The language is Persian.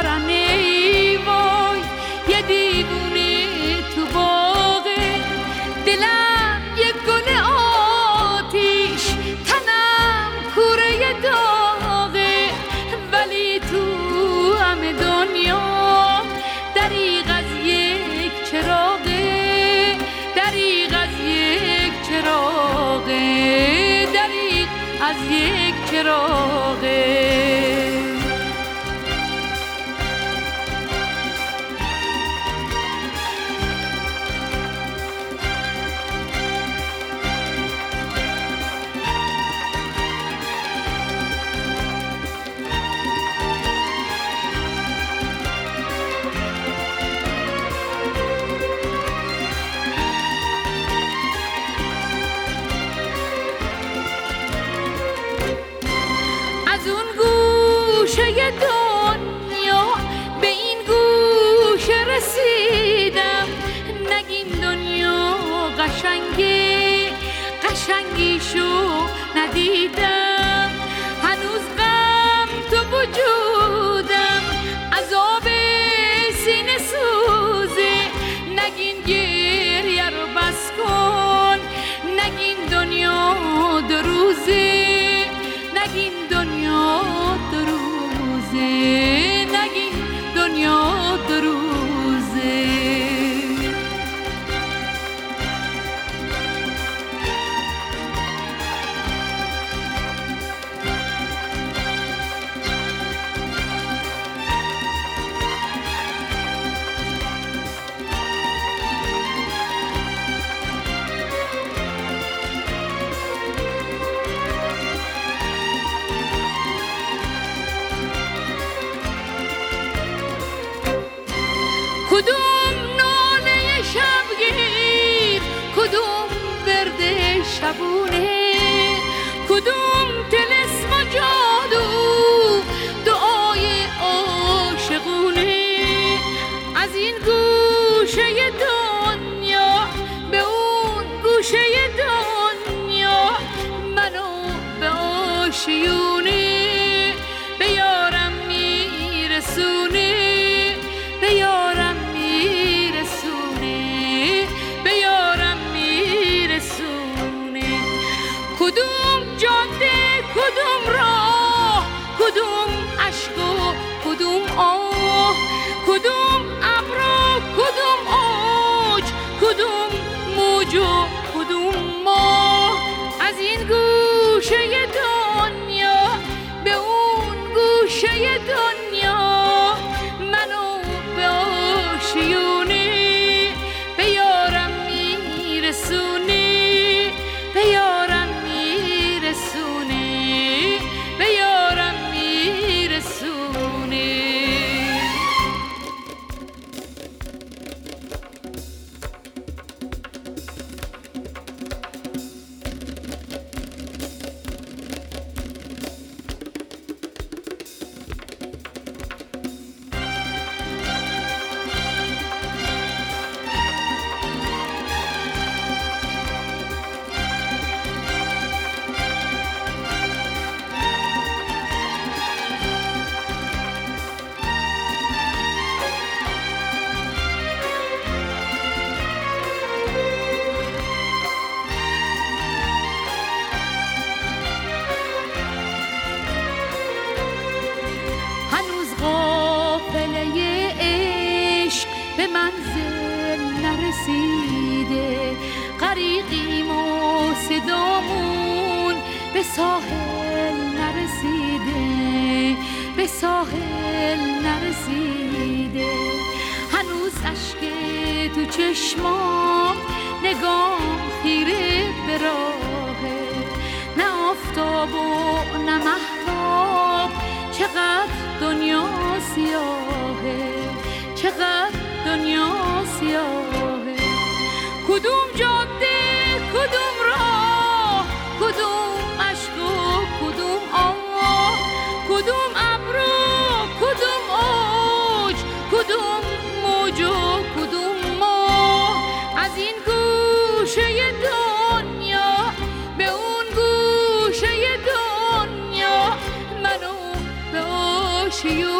دارم ای وای، یه دیوونه تو باغه، دلم یه گل آتیش، تنم کوره داغه، ولی تو همه دنیا دریغ از یک چراغه، دریغ از یک چراغه، دریغ از یک چراغه. از اون گوشه دنیا به این گوشه رسیدم، نگین دنیا قشنگه، قشنگیشو ندیدم، هنوز غم تو وجودم، عذاب سینه سوزه، نگین گریه رو بس کن، نگین دنیا دو روزه، نگین دنیا دو روزه، نگین دنیا دو روزه. کدوم ناله شبگیر، کدوم ورد شبونه، کدوم طلسم و جادو، دعای عاشقونه، از این گوشه دنیا به اون گوشه دنیا، منو به آشیونه به یارم میرسونه، به یارم میرسونه، به یارم میرسونه. کدوم جاده، کدوم راه، کدوم عشق و کدوم آه، کدوم ابر و کدوم اوج، کدوم موج و کدوم ماه، از این گوشه دنیا به اون گوشه دنیا، منو به آشیونه به یارم میرسونه، به یارم میرسونه، به یارم میرسونه. به منزل نرسیده، غریقیم و صدامون به ساحل نرسیده، به ساحل نرسیده، هنوز اشک تو چشمام، نگام خیره به راهه، نه آفتاب و نه مهتاب، چقدر دنیا سیاهه، چقدر دنیا سیاهه. کدوم جاده، کدوم راه، کدوم عشق و کدوم آه، کدوم ابر و کدوم اوج، کدوم موج و کدوم ماه، از این گوشه دنیا به اون گوشه دنیا، منو به آشیونه